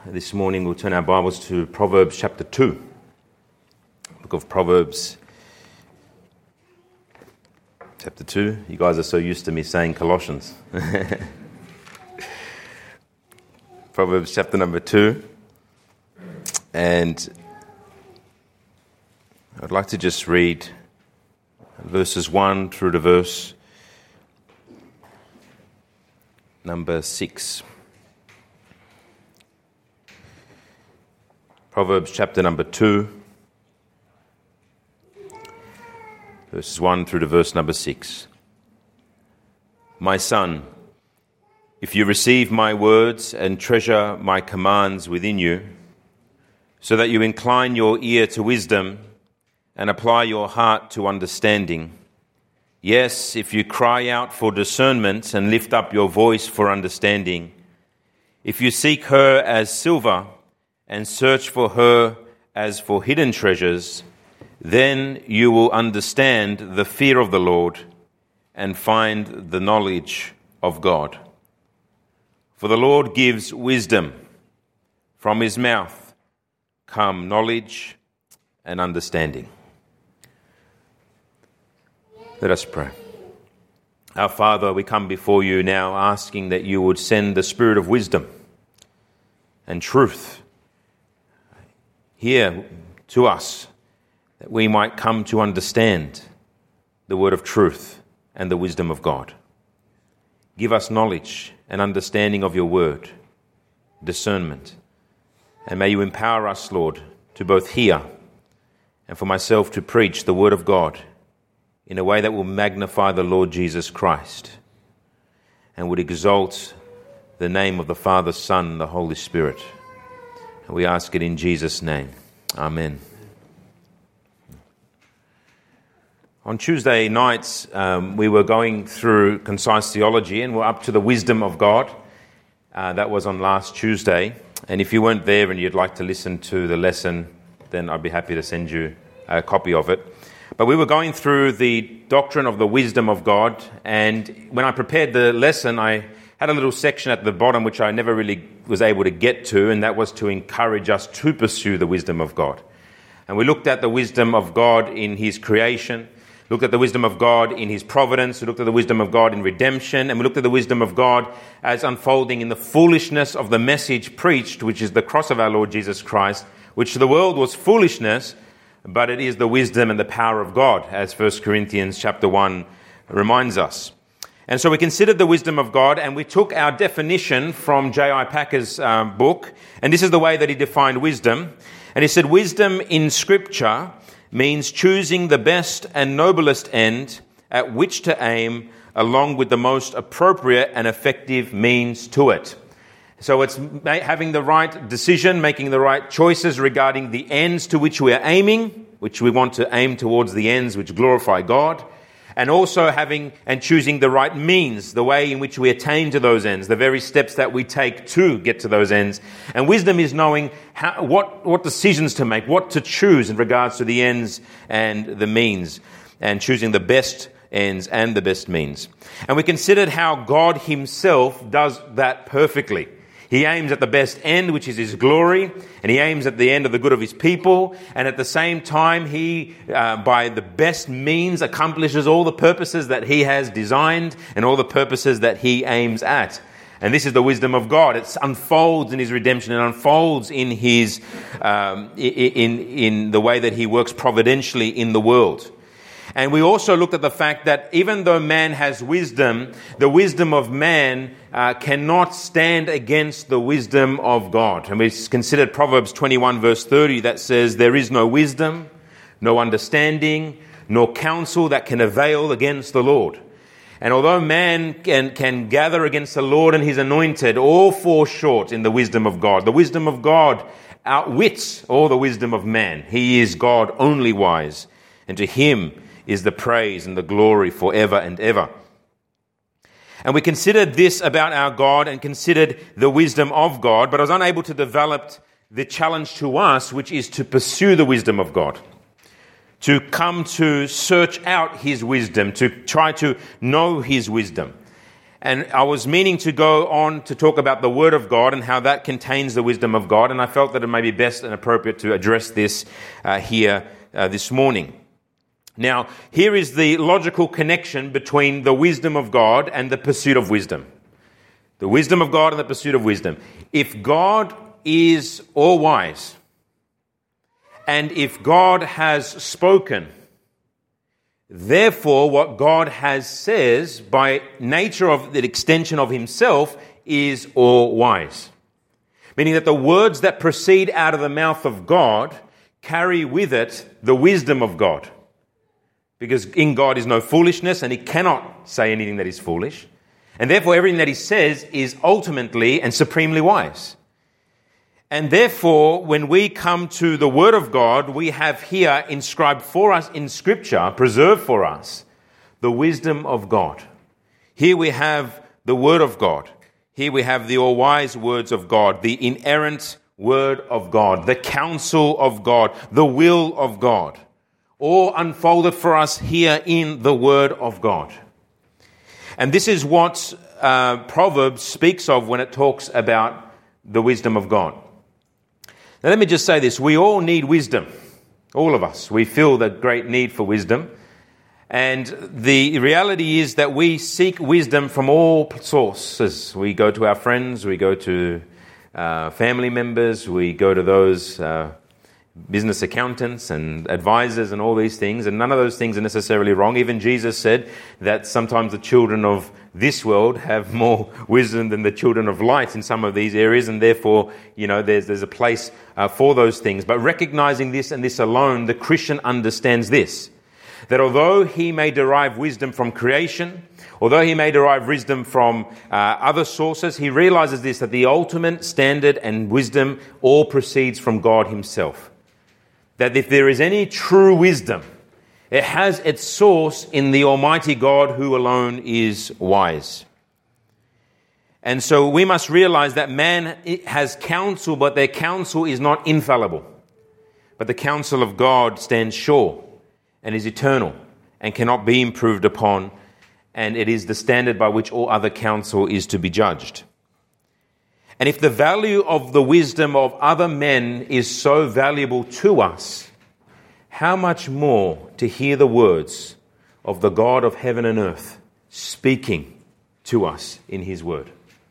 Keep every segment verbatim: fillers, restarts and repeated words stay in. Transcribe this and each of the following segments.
This morning we'll turn our Bibles to Proverbs chapter two. Book of Proverbs chapter two. You guys are so used to me saying Colossians. Proverbs chapter number two. And I'd like to just read verses one through to verse number six. Proverbs chapter number two, verses one through to verse number six. My son, if you receive my words and treasure my commands within you, so that you incline your ear to wisdom and apply your heart to understanding, yes, if you cry out for discernment and lift up your voice for understanding, if you seek her as silver and search for her as for hidden treasures, then you will understand the fear of the Lord and find the knowledge of God. For the Lord gives wisdom. From his mouth come knowledge and understanding. Let us pray. Our Father, we come before you now asking that you would send the spirit of wisdom and truth here to us, that we might come to understand the word of truth and the wisdom of God. Give us knowledge and understanding of your word, discernment, and may you empower us, Lord, to both hear and for myself to preach the word of God in a way that will magnify the Lord Jesus Christ and would exalt the name of the Father, Son, and the Holy Spirit. And we ask it in Jesus' name. Amen. On Tuesday nights, um, we were going through Concise Theology, and we're up to the wisdom of God. Uh, that was on last Tuesday. And if you weren't there and you'd like to listen to the lesson, then I'd be happy to send you a copy of it. But we were going through the doctrine of the wisdom of God, and when I prepared the lesson, I had a little section at the bottom which I never really was able to get to, and that was to encourage us to pursue the wisdom of God. And we looked at the wisdom of God in his creation, looked at the wisdom of God in his providence, we looked at the wisdom of God in redemption, and we looked at the wisdom of God as unfolding in the foolishness of the message preached, which is the cross of our Lord Jesus Christ, which to the world was foolishness, but it is the wisdom and the power of God, as First Corinthians chapter one reminds us. And so we considered the wisdom of God, and we took our definition from J I Packer's uh, book, and this is the way that he defined wisdom. And he said, wisdom in Scripture means choosing the best and noblest end at which to aim, along with the most appropriate and effective means to it. So it's having the right decision, making the right choices regarding the ends to which we are aiming, which we want to aim towards the ends which glorify God, and also having and choosing the right means, the way in which we attain to those ends, the very steps that we take to get to those ends. And wisdom is knowing how, what, what decisions to make, what to choose in regards to the ends and the means, and choosing the best ends and the best means. And we considered how God himself does that perfectly. He aims at the best end, which is his glory, and he aims at the end of the good of his people, and at the same time, he, uh, by the best means, accomplishes all the purposes that he has designed and all the purposes that he aims at. And this is the wisdom of God. It unfolds in his redemption, and unfolds in his um, in in the way that he works providentially in the world. And we also looked at the fact that even though man has wisdom, the wisdom of man uh, cannot stand against the wisdom of God. And we considered Proverbs twenty-one verse thirty that says, there is no wisdom, no understanding, nor counsel that can avail against the Lord. And although man can, can gather against the Lord and his anointed, all fall short in the wisdom of God. The wisdom of God outwits all the wisdom of man. He is God only wise, and to him is the praise and the glory forever and ever. And we considered this about our God and considered the wisdom of God, but I was unable to develop the challenge to us, which is to pursue the wisdom of God, to come to search out his wisdom, to try to know his wisdom. And I was meaning to go on to talk about the Word of God and how that contains the wisdom of God. And I felt that it may be best and appropriate to address this uh, here uh, this morning. Now, here is the logical connection between the wisdom of God and the pursuit of wisdom. The wisdom of God and the pursuit of wisdom. If God is all wise, and if God has spoken, therefore, what God has says, by nature of the extension of himself, is all wise. Meaning that the words that proceed out of the mouth of God carry with it the wisdom of God. Because in God is no foolishness, and he cannot say anything that is foolish. And therefore, everything that he says is ultimately and supremely wise. And therefore, when we come to the Word of God, we have here inscribed for us in Scripture, preserved for us, the wisdom of God. Here we have the Word of God. Here we have the all-wise words of God, the inerrant Word of God, the counsel of God, the will of God, all unfolded for us here in the Word of God. And this is what uh, Proverbs speaks of when it talks about the wisdom of God. Now, let me just say this. We all need wisdom. All of us. We feel the great need for wisdom. And the reality is that we seek wisdom from all sources. We go to our friends. We go to uh, family members. We go to those uh, business accountants and advisors and all these things. And none of those things are necessarily wrong. Even Jesus said that sometimes the children of this world have more wisdom than the children of light in some of these areas, and therefore, you know, there's there's a place uh, for those things. But recognizing this and this alone, the Christian understands this, that although he may derive wisdom from creation, although he may derive wisdom from uh, other sources, he realizes this, that the ultimate standard and wisdom all proceeds from God himself. That if there is any true wisdom, it has its source in the Almighty God who alone is wise. And so we must realize that man has counsel, but their counsel is not infallible. But the counsel of God stands sure and is eternal and cannot be improved upon, and it is the standard by which all other counsel is to be judged. And if the value of the wisdom of other men is so valuable to us, how much more to hear the words of the God of heaven and earth speaking to us in his word.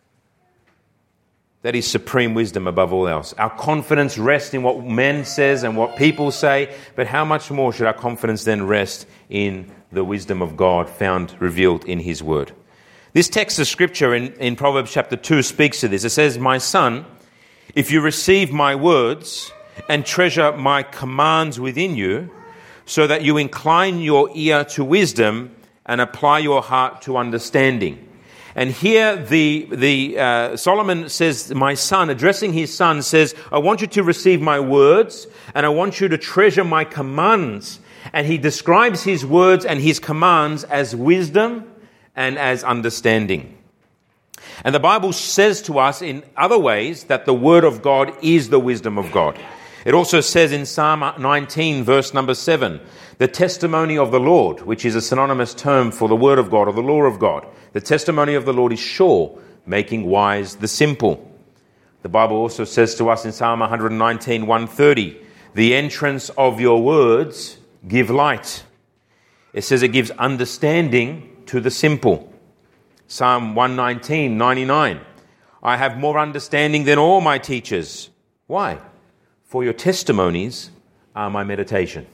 That is supreme wisdom above all else. Our confidence rests in what men says and what people say, but how much more should our confidence then rest in the wisdom of God found revealed in his word? This text of scripture in, in Proverbs chapter two speaks to this. It says, "My son, if you receive my words and treasure my commands within you, so that you incline your ear to wisdom and apply your heart to understanding." And here the the uh, Solomon says, my son, addressing his son, says, I want you to receive my words and I want you to treasure my commands. And he describes his words and his commands as wisdom and as understanding. And the Bible says to us in other ways that the word of God is the wisdom of God. It also says in Psalm nineteen, verse number seven, the testimony of the Lord, which is a synonymous term for the word of God or the law of God. The testimony of the Lord is sure, making wise the simple. The Bible also says to us in Psalm one nineteen, one thirty, the entrance of your words give light. It says it gives understanding to the simple. Psalm one nineteen, ninety-nine, I have more understanding than all my teachers. Why? For your testimonies are my meditation.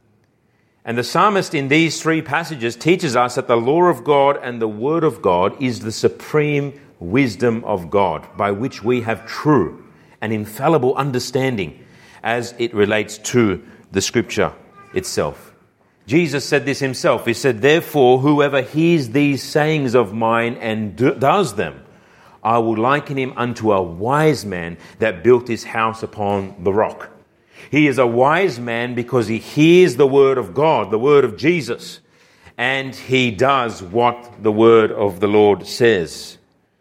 And the psalmist in these three passages teaches us that the law of God and the word of God is the supreme wisdom of God, by which we have true and infallible understanding as it relates to the scripture itself. Jesus said this himself. He said, therefore, whoever hears these sayings of mine and do, does them, I will liken him unto a wise man that built his house upon the rock. He is a wise man because he hears the word of God, the word of Jesus, and he does what the word of the Lord says.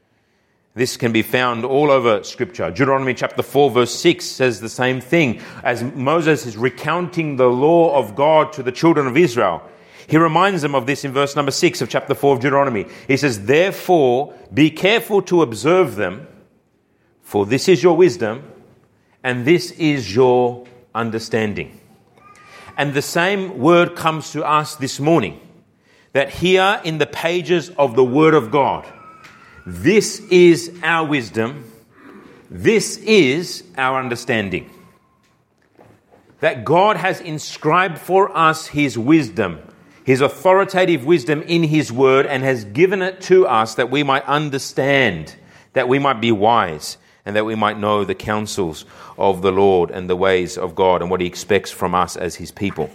This can be found all over Scripture. Deuteronomy chapter four verse six says the same thing. As Moses is recounting the law of God to the children of Israel, He reminds them of this in verse number six of chapter four of Deuteronomy. He says, therefore, be careful to observe them, for this is your wisdom, and this is your understanding. And the same word comes to us this morning, that here in the pages of the Word of God, this is our wisdom, this is our understanding. That God has inscribed for us His wisdom, His authoritative wisdom in His Word, and has given it to us that we might understand, that we might be wise, and that we might know the counsels of the Lord and the ways of God and what He expects from us as His people.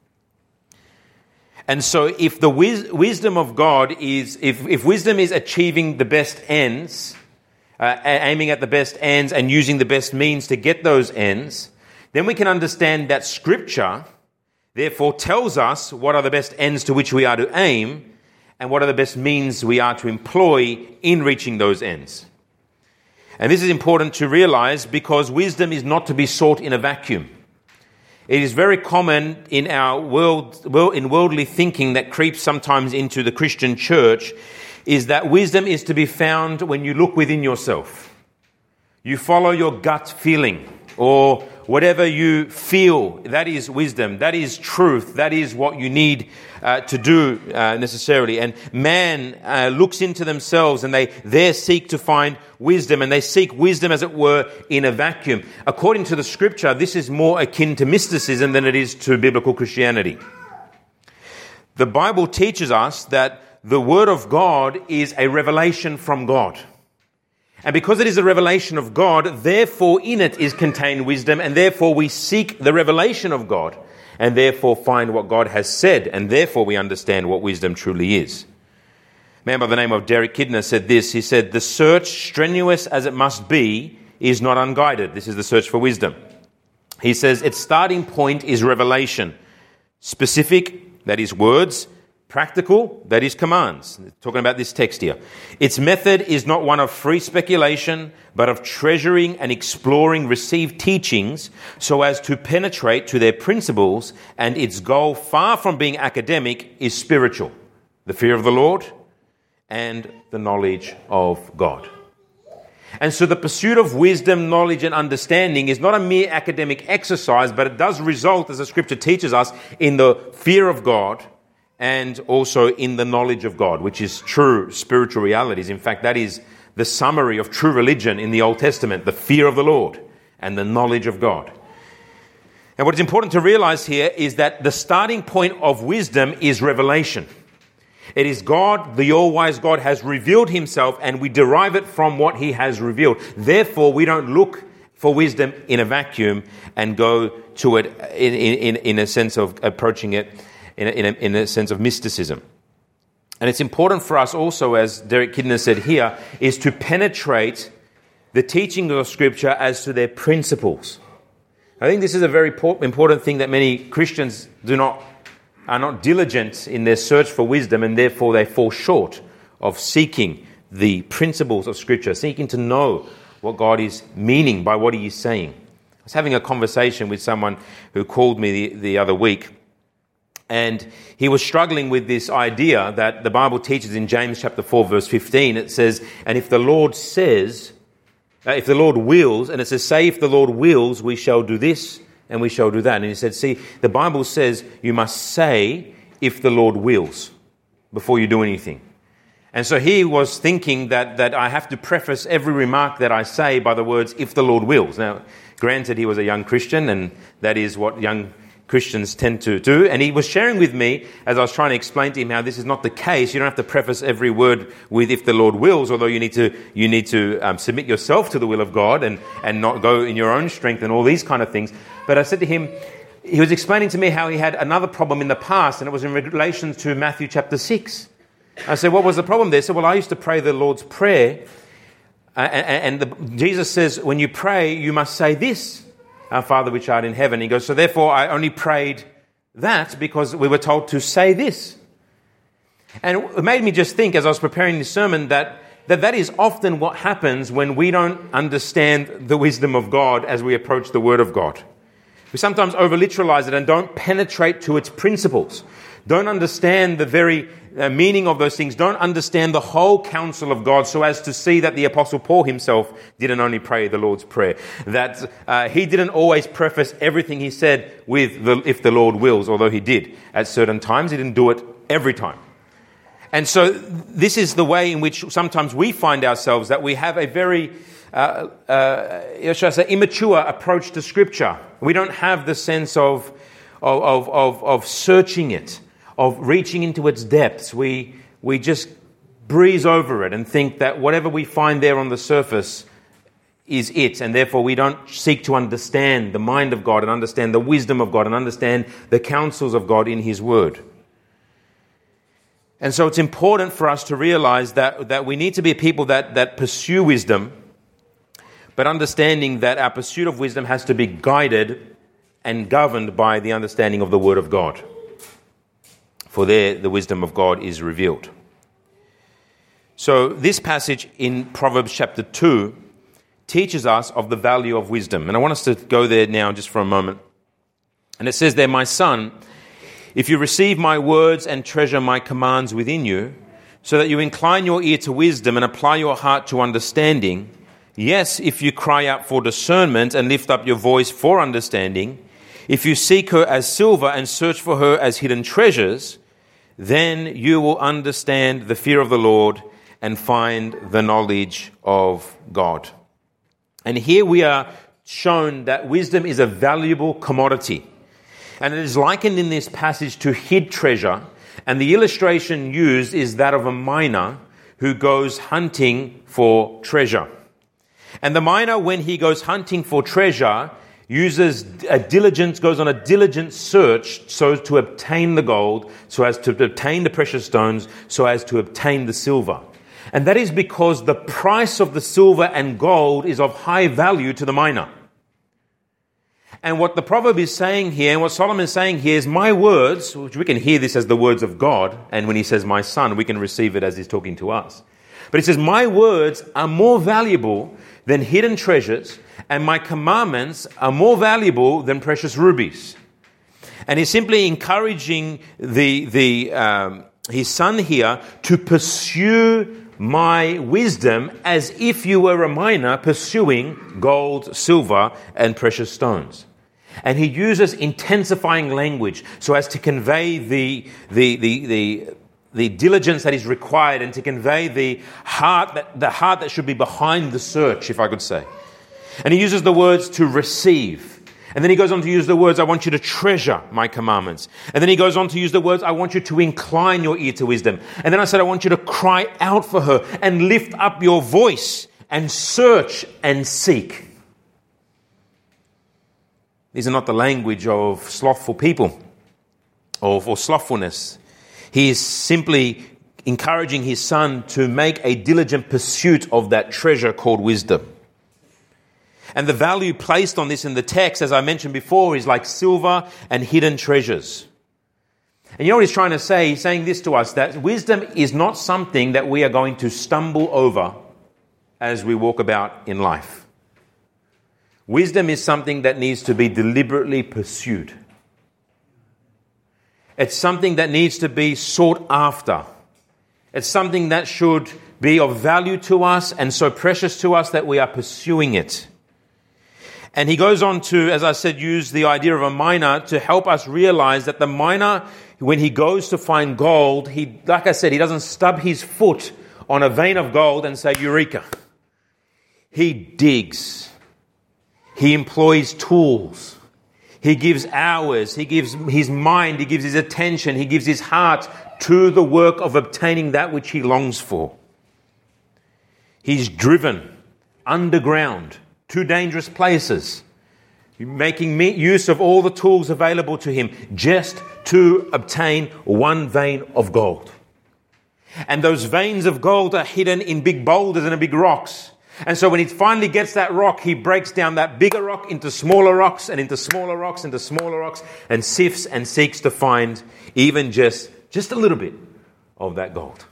And so if the wis- wisdom of God is, if, if wisdom is achieving the best ends, uh, aiming at the best ends and using the best means to get those ends, then we can understand that Scripture therefore tells us what are the best ends to which we are to aim and what are the best means we are to employ in reaching those ends. And this is important to realize because wisdom is not to be sought in a vacuum. It is very common in our world, well, in worldly thinking that creeps sometimes into the Christian church, is that wisdom is to be found when you look within yourself. You follow your gut feeling, or whatever you feel, that is wisdom, that is truth, that is what you need uh, to do uh, necessarily. And man uh, looks into themselves and they there seek to find wisdom, and they seek wisdom, as it were, in a vacuum. According to the Scripture, this is more akin to mysticism than it is to biblical Christianity. The Bible teaches us that the Word of God is a revelation from God. And because it is a revelation of God, therefore in it is contained wisdom, and therefore we seek the revelation of God, and therefore find what God has said, and therefore we understand what wisdom truly is. A man by the name of Derek Kidner said this. He said, the search, strenuous as it must be, is not unguided. This is the search for wisdom. He says, its starting point is revelation. Specific, that is words. Practical, that is commands. Talking about this text here. Its method is not one of free speculation, but of treasuring and exploring received teachings so as to penetrate to their principles, and its goal, far from being academic, is spiritual. The fear of the Lord and the knowledge of God. And so the pursuit of wisdom, knowledge, and understanding is not a mere academic exercise, but it does result, as the Scripture teaches us, in the fear of God, and also in the knowledge of God, which is true spiritual realities. In fact, that is the summary of true religion in the Old Testament, the fear of the Lord and the knowledge of God. And what is important to realize here is that the starting point of wisdom is revelation. It is God, the all-wise God, has revealed Himself, and we derive it from what He has revealed. Therefore, we don't look for wisdom in a vacuum and go to it in, in, in a sense of approaching it In a, in, a, in a sense of mysticism. And it's important for us also, as Derek Kidner said here, is to penetrate the teaching of Scripture as to their principles. I think this is a very important thing that many Christians do not are not diligent in their search for wisdom, and therefore they fall short of seeking the principles of Scripture, seeking to know what God is meaning by what He is saying. I was having a conversation with someone who called me the, the other week, and he was struggling with this idea that the Bible teaches in James chapter four, verse fifteen. It says, and if the Lord says, uh, if the Lord wills, and it says, say if the Lord wills, we shall do this and we shall do that. And he said, see, the Bible says you must say if the Lord wills before you do anything. And so he was thinking that, that I have to preface every remark that I say by the words, if the Lord wills. Now, granted, he was a young Christian, and that is what young Christians tend to do. And he was sharing with me, as I was trying to explain to him how this is not the case. You don't have to preface every word with if the Lord wills, although you need to you need to um, submit yourself to the will of God and, and not go in your own strength and all these kind of things. But I said to him, he was explaining to me how he had another problem in the past, and it was in relation to Matthew chapter six. I said, what was the problem there? He said, well, I used to pray the Lord's Prayer, uh, and, and the, Jesus says, when you pray, you must say this, our Father which art in heaven. He goes, so therefore I only prayed that because we were told to say this. And it made me just think, as I was preparing this sermon, that that, that is often what happens when we don't understand the wisdom of God as we approach the Word of God. We sometimes over-literalize it and don't penetrate to its principles, don't understand the very uh, meaning of those things, don't understand the whole counsel of God, so as to see that the Apostle Paul himself didn't only pray the Lord's Prayer, that uh, he didn't always preface everything he said with the, if the Lord wills, although he did at certain times. He didn't do it every time. And so this is the way in which sometimes we find ourselves, that we have a very uh, uh, should I say, immature approach to Scripture. We don't have the sense of of of of searching it, of reaching into its depths. We we just breeze over it and think that whatever we find there on the surface is it, and therefore we don't seek to understand the mind of God and understand the wisdom of God and understand the counsels of God in His Word. And so it's important for us to realize that, that we need to be people that, that pursue wisdom, but understanding that our pursuit of wisdom has to be guided and governed by the understanding of the Word of God. For there, the wisdom of God is revealed. So this passage in Proverbs chapter two teaches us of the value of wisdom. And I want us to go there now just for a moment. And it says there, "My son, if you receive my words and treasure my commands within you, so that you incline your ear to wisdom and apply your heart to understanding, yes, if you cry out for discernment and lift up your voice for understanding, if you seek her as silver and search for her as hidden treasures, then you will understand the fear of the Lord and find the knowledge of God." And here we are shown that wisdom is a valuable commodity. And it is likened in this passage to hid treasure. And the illustration used is that of a miner who goes hunting for treasure. And the miner, when he goes hunting for treasure, uses a diligence, goes on a diligent search so as to obtain the gold, so as to obtain the precious stones, so as to obtain the silver. And that is because the price of the silver and gold is of high value to the miner. And what the proverb is saying here, and what Solomon is saying here is, my words, which we can hear this as the words of God, and when he says my son, we can receive it as he's talking to us. But he says, my words are more valuable than hidden treasures, and my commandments are more valuable than precious rubies. And he's simply encouraging the the um, his son here to pursue my wisdom as if you were a miner pursuing gold, silver, and precious stones. And he uses intensifying language so as to convey the the the the, the diligence that is required and to convey the heart that the heart that should be behind the search, if I could say. And he uses the words to receive. And then he goes on to use the words, I want you to treasure my commandments. And then he goes on to use the words, I want you to incline your ear to wisdom. And then I said, I want you to cry out for her and lift up your voice and search and seek. These are not the language of slothful people or for slothfulness. He is simply encouraging his son to make a diligent pursuit of that treasure called wisdom. And the value placed on this in the text, as I mentioned before, is like silver and hidden treasures. And you know what he's trying to say? He's saying this to us, that wisdom is not something that we are going to stumble over as we walk about in life. Wisdom is something that needs to be deliberately pursued. It's something that needs to be sought after. It's something that should be of value to us and so precious to us that we are pursuing it. And he goes on to, as I said, use the idea of a miner to help us realize that the miner, when he goes to find gold, he, like I said, he doesn't stub his foot on a vein of gold and say, Eureka. He digs. He employs tools. He gives hours. He gives his mind. He gives his attention. He gives his heart to the work of obtaining that which he longs for. He's driven underground to dangerous places, making use of all the tools available to him just to obtain one vein of gold. And those veins of gold are hidden in big boulders and in big rocks. And so when he finally gets that rock, he breaks down that bigger rock into smaller rocks and into smaller rocks, into smaller rocks, and sifts and seeks to find even just, just a little bit of that gold.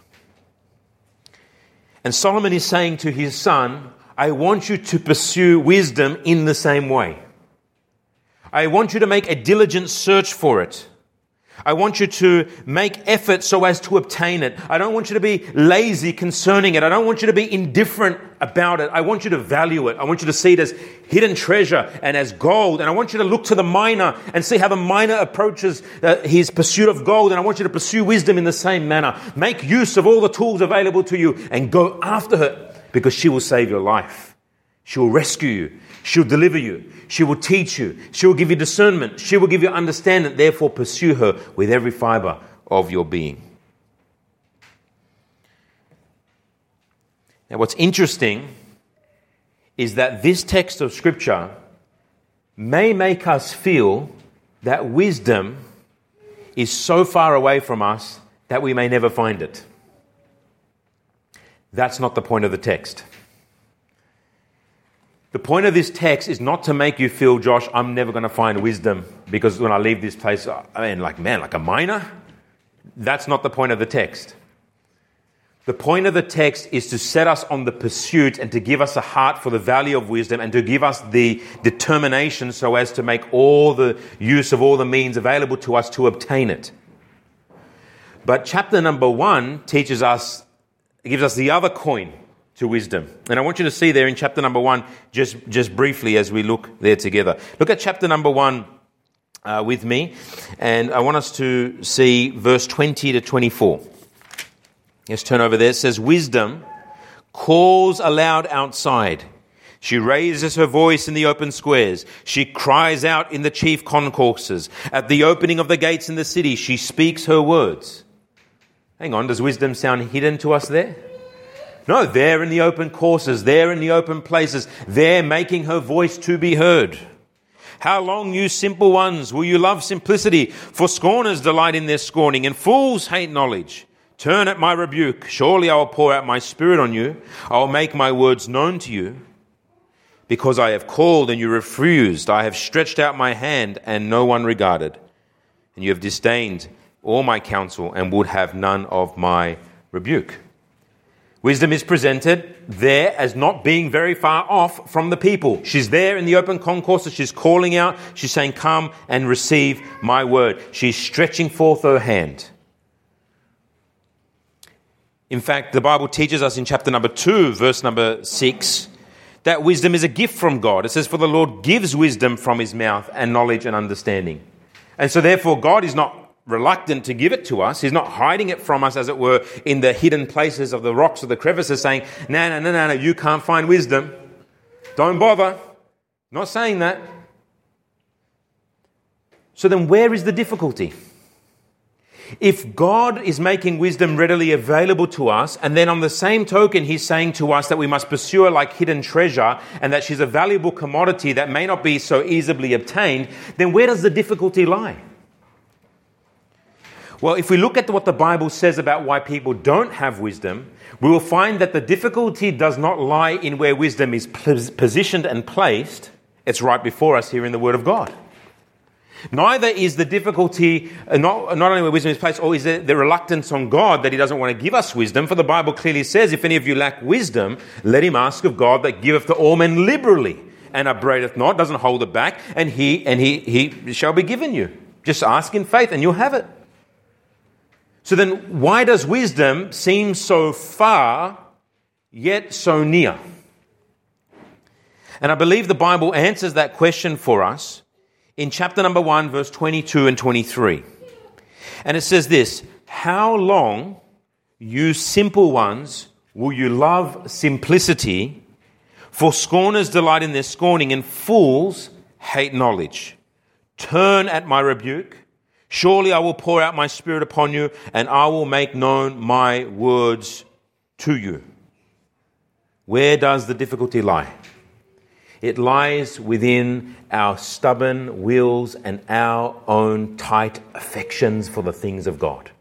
And Solomon is saying to his son, I want you to pursue wisdom in the same way. I want you to make a diligent search for it. I want you to make effort so as to obtain it. I don't want you to be lazy concerning it. I don't want you to be indifferent about it. I want you to value it. I want you to see it as hidden treasure and as gold. And I want you to look to the miner and see how the miner approaches uh, his pursuit of gold. And I want you to pursue wisdom in the same manner. Make use of all the tools available to you and go after her, because she will save your life. She will rescue you. She'll deliver you. She will teach you. She will give you discernment. She will give you understanding. Therefore, pursue her with every fiber of your being. Now, what's interesting is that this text of Scripture may make us feel that wisdom is so far away from us that we may never find it. That's not the point of the text. The point of this text is not to make you feel, Josh, I'm never going to find wisdom because when I leave this place, I mean, like, man, like a miner? That's not the point of the text. The point of the text is to set us on the pursuit and to give us a heart for the value of wisdom and to give us the determination so as to make all the use of all the means available to us to obtain it. But chapter number one teaches us, gives us the other coin to wisdom. And I want you to see there in chapter number one, just, just briefly as we look there together. Look at chapter number one uh, with me, and I want us to see verse twenty to twenty-four. Let's turn over there. It says, wisdom calls aloud outside. She raises her voice in the open squares. She cries out in the chief concourses. At the opening of the gates in the city, she speaks her words. Hang on, does wisdom sound hidden to us there? No, there in the open courses, there in the open places, there making her voice to be heard. How long, you simple ones, will you love simplicity? For scorners delight in their scorning, and fools hate knowledge. Turn at my rebuke. Surely I will pour out my spirit on you. I will make my words known to you. Because I have called and you refused. I have stretched out my hand and no one regarded. And you have disdained all my counsel and would have none of my rebuke. Wisdom is presented there as not being very far off from the people. She's there in the open concourse. She's calling out. She's saying, come and receive my word. She's stretching forth her hand. In fact, the Bible teaches us in chapter number two, verse number six, that wisdom is a gift from God. It says, for the Lord gives wisdom from his mouth and knowledge and understanding. And so therefore, God is not reluctant to give it to us. He's not hiding it from us, as it were, in the hidden places of the rocks or the crevices, saying, no, no, no, no, no, you can't find wisdom. Don't bother. Not saying that. So then where is the difficulty? If God is making wisdom readily available to us, and then on the same token, he's saying to us that we must pursue her like hidden treasure and that she's a valuable commodity that may not be so easily obtained, then where does the difficulty lie? Well, if we look at what the Bible says about why people don't have wisdom, we will find that the difficulty does not lie in where wisdom is positioned and placed. It's right before us here in the Word of God. Neither is the difficulty not, not only where wisdom is placed, or is it the reluctance on God that he doesn't want to give us wisdom. For the Bible clearly says, if any of you lack wisdom, let him ask of God that giveth to all men liberally and upbraideth not, doesn't hold it back, and he and he he shall be given you. Just ask in faith and you'll have it. So then why does wisdom seem so far yet so near? And I believe the Bible answers that question for us in chapter number one, verse twenty-two and twenty-three. And it says this, how long, you simple ones, will you love simplicity? For scorners delight in their scorning, and fools hate knowledge. Turn at my rebuke. Surely I will pour out my spirit upon you, and I will make known my words to you. Where does the difficulty lie? It lies within our stubborn wills and our own tight affections for the things of God.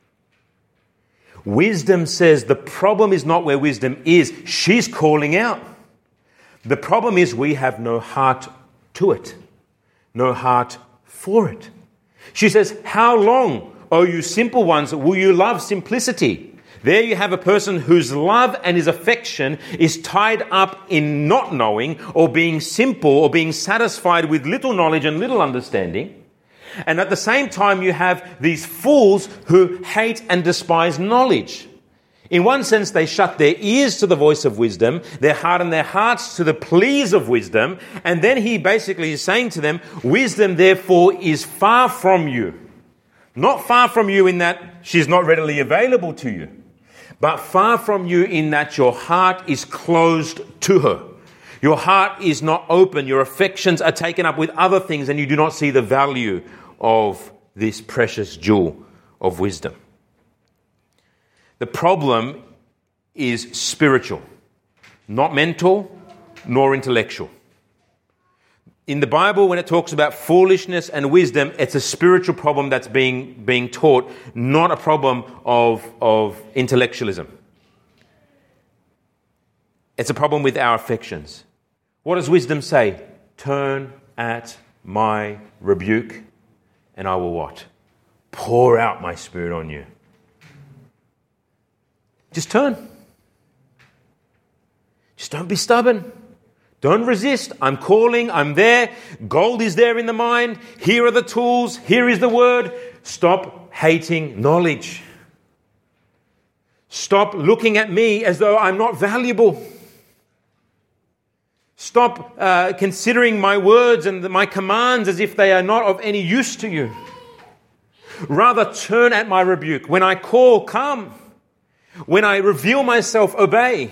Wisdom says the problem is not where wisdom is. She's calling out. The problem is we have no heart to it, no heart for it. She says, how long, O you simple ones, will you love simplicity? There you have a person whose love and his affection is tied up in not knowing or being simple or being satisfied with little knowledge and little understanding. And at the same time, you have these fools who hate and despise knowledge. In one sense, they shut their ears to the voice of wisdom, they harden their hearts to the pleas of wisdom, and then he basically is saying to them, wisdom therefore is far from you. Not far from you in that she's not readily available to you, but far from you in that your heart is closed to her. Your heart is not open, your affections are taken up with other things, and you do not see the value of this precious jewel of wisdom. The problem is spiritual, not mental nor intellectual. In the Bible, when it talks about foolishness and wisdom, it's a spiritual problem that's being, being taught, not a problem of, of intellectualism. It's a problem with our affections. What does wisdom say? Turn at my rebuke, and I will what? Pour out my spirit on you. Just turn. Just don't be stubborn. Don't resist. I'm calling. I'm there. Gold is there in the mind. Here are the tools. Here is the word. Stop hating knowledge. Stop looking at me as though I'm not valuable. Stop uh, considering my words and my commands as if they are not of any use to you. Rather, turn at my rebuke. When I call, come. When I reveal myself, obey.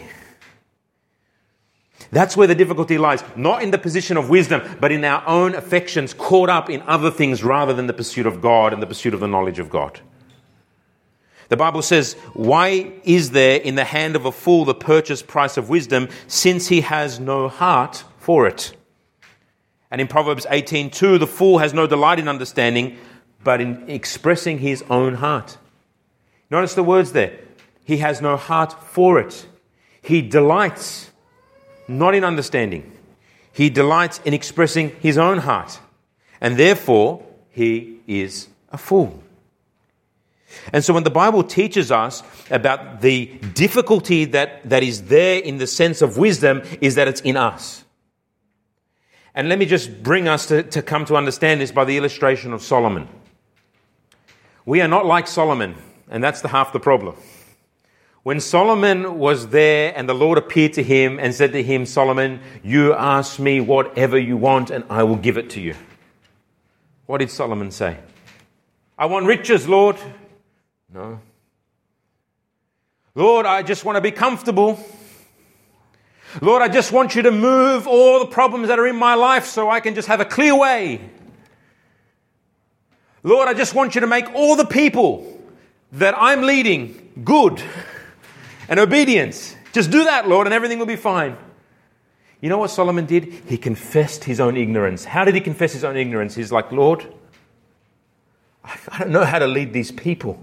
That's where the difficulty lies. Not in the position of wisdom, but in our own affections caught up in other things rather than the pursuit of God and the pursuit of the knowledge of God. The Bible says, why is there in the hand of a fool the purchase price of wisdom, since he has no heart for it? And in Proverbs eighteen two, the fool has no delight in understanding, but in expressing his own heart. Notice the words there. He has no heart for it. He delights not in understanding. He delights in expressing his own heart. And therefore, he is a fool. And so when the Bible teaches us about the difficulty that, that is there in the sense of wisdom, is that it's in us. And let me just bring us to, to come to understand this by the illustration of Solomon. We are not like Solomon, and that's the half the problem. When Solomon was there and the Lord appeared to him and said to him, Solomon, you ask me whatever you want and I will give it to you. What did Solomon say? I want riches, Lord. No. Lord, I just want to be comfortable. Lord, I just want you to move all the problems that are in my life so I can just have a clear way. Lord, I just want you to make all the people that I'm leading good and obedient. Just do that, Lord, and everything will be fine. You know what Solomon did? He confessed his own ignorance. How did he confess his own ignorance? He's like, Lord, I don't know how to lead these people.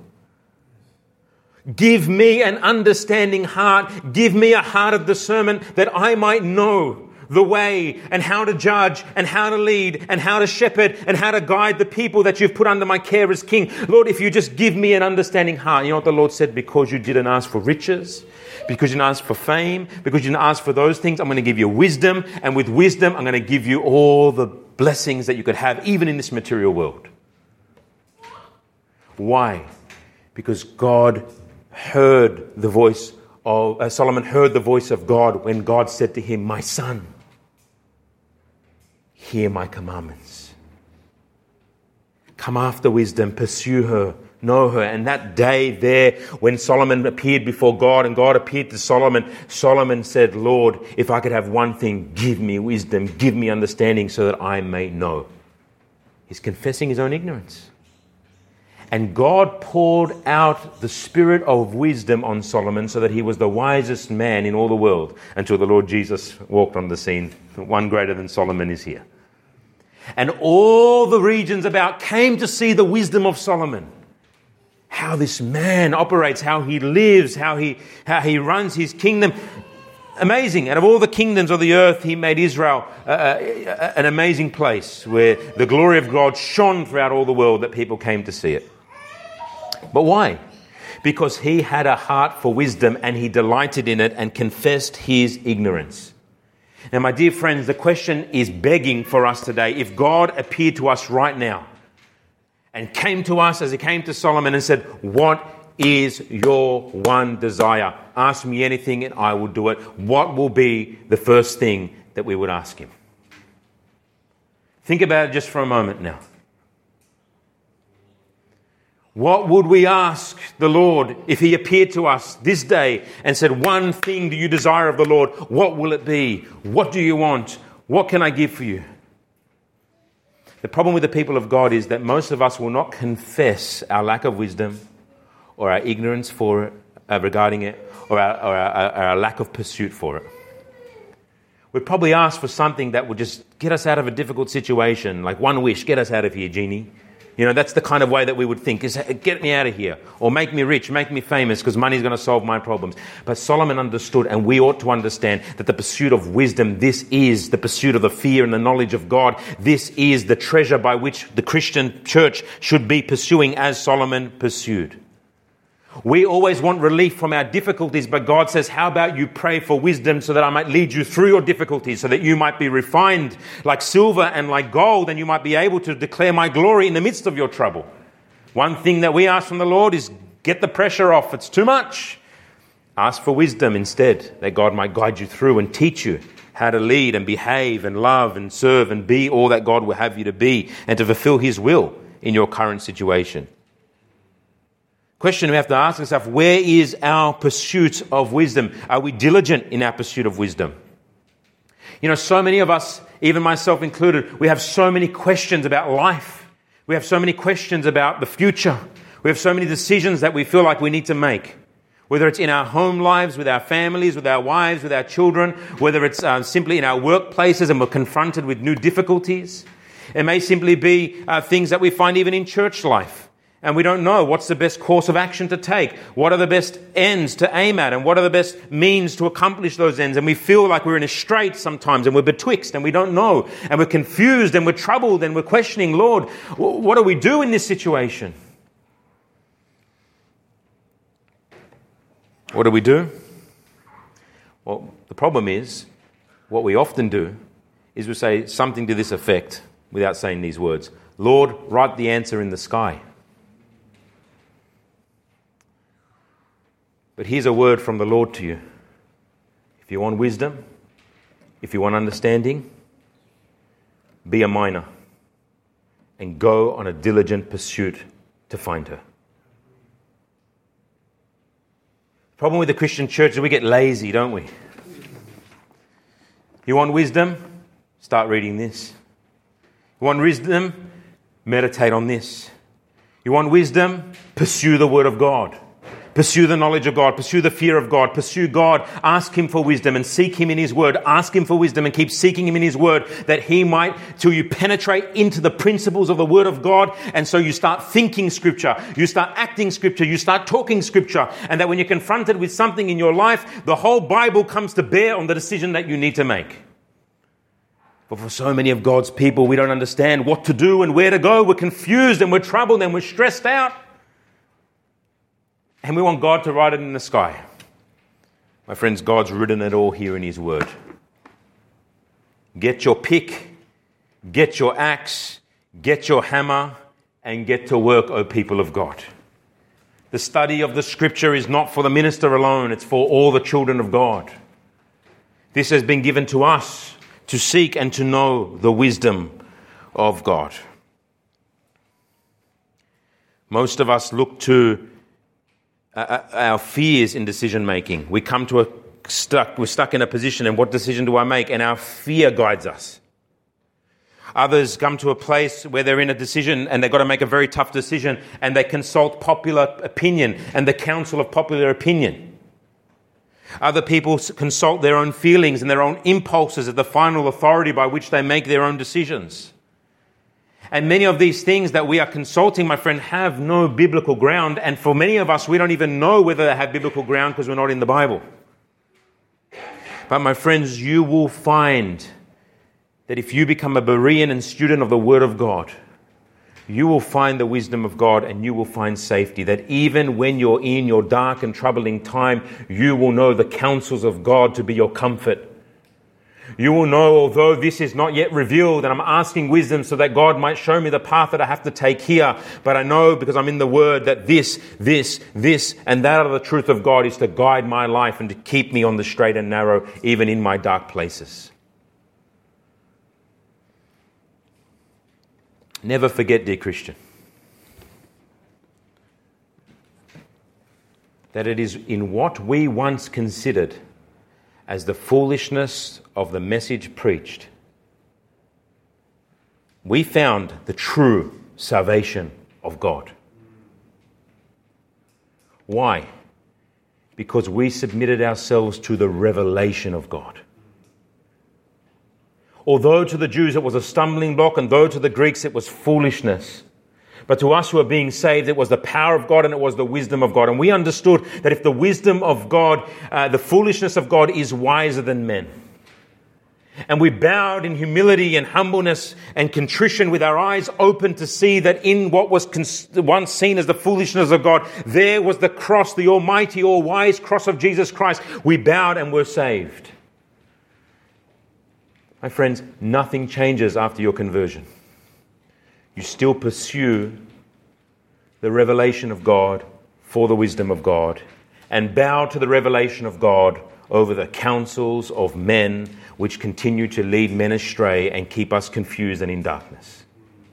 Give me an understanding heart. Give me a heart of discernment that I might know the way and how to judge and how to lead and how to shepherd and how to guide the people that you've put under my care as king. Lord, if you just give me an understanding heart. You know what the Lord said? Because you didn't ask for riches, because you didn't ask for fame, because you didn't ask for those things, I'm going to give you wisdom. And with wisdom, I'm going to give you all the blessings that you could have, even in this material world. Why? Because God heard the voice of, uh, Solomon heard the voice of God when God said to him, my son, hear my commandments. Come after wisdom, pursue her, know her. And that day there, when Solomon appeared before God and God appeared to Solomon, Solomon said, Lord, if I could have one thing, give me wisdom, give me understanding so that I may know. He's confessing his own ignorance. And God poured out the spirit of wisdom on Solomon so that he was the wisest man in all the world until the Lord Jesus walked on the scene. One greater than Solomon is here. And all the regions about came to see the wisdom of Solomon. How this man operates, how he lives, how he, how he runs his kingdom. Amazing. Out of all the kingdoms of the earth, he made Israel uh, uh, an amazing place where the glory of God shone throughout all the world that people came to see it. But why? Because he had a heart for wisdom and he delighted in it and confessed his ignorance. Now, my dear friends, the question is begging for us today. If God appeared to us right now, and came to us as he came to Solomon and said, what is your one desire? Ask me anything and I will do it. What will be the first thing that we would ask him? Think about it just for a moment now. What would we ask the Lord if he appeared to us this day and said, one thing do you desire of the Lord? What will it be? What do you want? What can I give for you? The problem with the people of God is that most of us will not confess our lack of wisdom or our ignorance for it, uh, regarding it, or, our, or our, our lack of pursuit for it. We'd probably ask for something that would just get us out of a difficult situation, like one wish, get us out of here, genie. You know, that's the kind of way that we would think, is get me out of here, or make me rich, make me famous, because money's going to solve my problems. But Solomon understood, and we ought to understand, that the pursuit of wisdom, this is the pursuit of the fear and the knowledge of God. This is the treasure by which the Christian church should be pursuing as Solomon pursued. We always want relief from our difficulties, but God says, how about you pray for wisdom so that I might lead you through your difficulties, so that you might be refined like silver and like gold, and you might be able to declare my glory in the midst of your trouble. One thing that we ask from the Lord is get the pressure off. It's too much. Ask for wisdom instead, that God might guide you through and teach you how to lead and behave and love and serve and be all that God will have you to be, and to fulfill his will in your current situation. Question we have to ask ourselves, where is our pursuit of wisdom? Are we diligent in our pursuit of wisdom? You know, so many of us, even myself included, we have so many questions about life. We have so many questions about the future. We have so many decisions that we feel like we need to make. Whether it's in our home lives, with our families, with our wives, with our children, whether it's uh, simply in our workplaces and we're confronted with new difficulties. It may simply be uh, things that we find even in church life. And we don't know what's the best course of action to take. What are the best ends to aim at? And what are the best means to accomplish those ends? And we feel like we're in a strait sometimes, and we're betwixt, and we don't know. And we're confused, and we're troubled, and we're questioning, Lord, what do we do in this situation? What do we do? Well, the problem is, what we often do is we say something to this effect without saying these words. Lord, write the answer in the sky. But here's a word from the Lord to you. If you want wisdom, if you want understanding, be a miner and go on a diligent pursuit to find her. The problem with the Christian church is we get lazy, don't we? You want wisdom? Start reading this. You want wisdom? Meditate on this. You want wisdom? Pursue the Word of God. Pursue the knowledge of God. Pursue the fear of God. Pursue God. Ask him for wisdom and seek him in his word. Ask him for wisdom and keep seeking him in his word, that he might, till you penetrate into the principles of the word of God. And so you start thinking scripture. You start acting scripture. You start talking scripture. And that when you're confronted with something in your life, the whole Bible comes to bear on the decision that you need to make. But for so many of God's people, we don't understand what to do and where to go. We're confused and we're troubled and we're stressed out. And we want God to write it in the sky. My friends, God's written it all here in his word. Get your pick, get your axe, get your hammer, and get to work, O people of God. The study of the scripture is not for the minister alone, it's for all the children of God. This has been given to us to seek and to know the wisdom of God. Most of us look to Uh, our fears in decision making. We come to a stuck, we're stuck in a position, and what decision do I make? And our fear guides us. Others come to a place where they're in a decision and they've got to make a very tough decision, and they consult popular opinion and the council of popular opinion. Other people consult their own feelings and their own impulses as the final authority by which they make their own decisions. And many of these things that we are consulting, my friend, have no biblical ground. And for many of us, we don't even know whether they have biblical ground because we're not in the Bible. But my friends, you will find that if you become a Berean and student of the Word of God, you will find the wisdom of God and you will find safety. That even when you're in your dark and troubling time, you will know the counsels of God to be your comfort. You will know, although this is not yet revealed, and I'm asking wisdom so that God might show me the path that I have to take here. But I know, because I'm in the Word, that this, this, this, and that of the truth of God is to guide my life and to keep me on the straight and narrow, even in my dark places. Never forget, dear Christian, that it is in what we once considered as the foolishness of the message preached, we found the true salvation of God. Why? Because we submitted ourselves to the revelation of God. Although to the Jews it was a stumbling block, and though to the Greeks it was foolishness, but to us who are being saved, it was the power of God and it was the wisdom of God. And we understood that if the wisdom of God, uh, the foolishness of God is wiser than men. And we bowed in humility and humbleness and contrition, with our eyes open to see that in what was cons- once seen as the foolishness of God, there was the cross, the almighty, all-wise cross of Jesus Christ. We bowed and were saved. My friends, nothing changes after your conversion. You still pursue the revelation of God for the wisdom of God, and bow to the revelation of God over the counsels of men which continue to lead men astray and keep us confused and in darkness.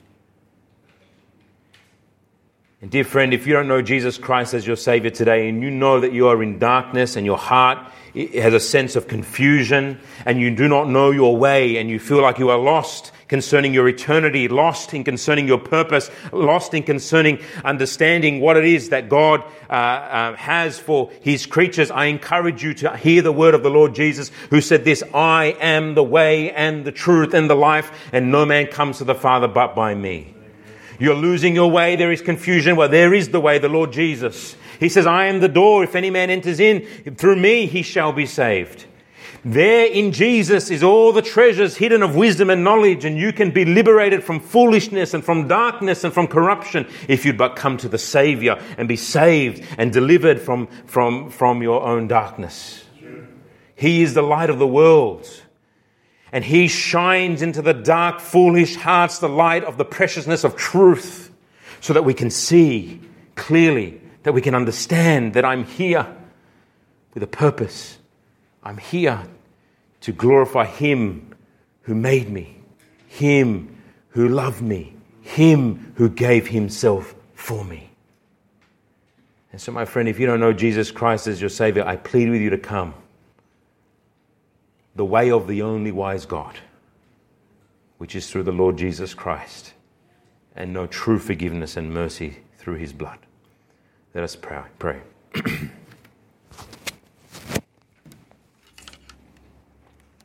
And dear friend, if you don't know Jesus Christ as your Savior today, and you know that you are in darkness and your heart has a sense of confusion, and you do not know your way, and you feel like you are lost concerning your eternity, lost in concerning your purpose, lost in concerning understanding what it is that God uh, uh, has for His creatures, I encourage you to hear the word of the Lord Jesus, who said this: I am the way and the truth and the life, and no man comes to the Father but by me. You're losing your way. There is confusion. Well, there is the way, the Lord Jesus. He says, I am the door. If any man enters in, through me he shall be saved. There in Jesus is all the treasures hidden of wisdom and knowledge, and you can be liberated from foolishness and from darkness and from corruption if you'd but come to the Savior and be saved and delivered from, from, from your own darkness. He is the light of the world. And He shines into the dark, foolish hearts the light of the preciousness of truth, so that we can see clearly, that we can understand that I'm here with a purpose. I'm here to glorify Him who made me, Him who loved me, Him who gave Himself for me. And so, my friend, if you don't know Jesus Christ as your Savior, I plead with you to come. The way of the only wise God, which is through the Lord Jesus Christ, and know true forgiveness and mercy through His blood. Let us pray. pray.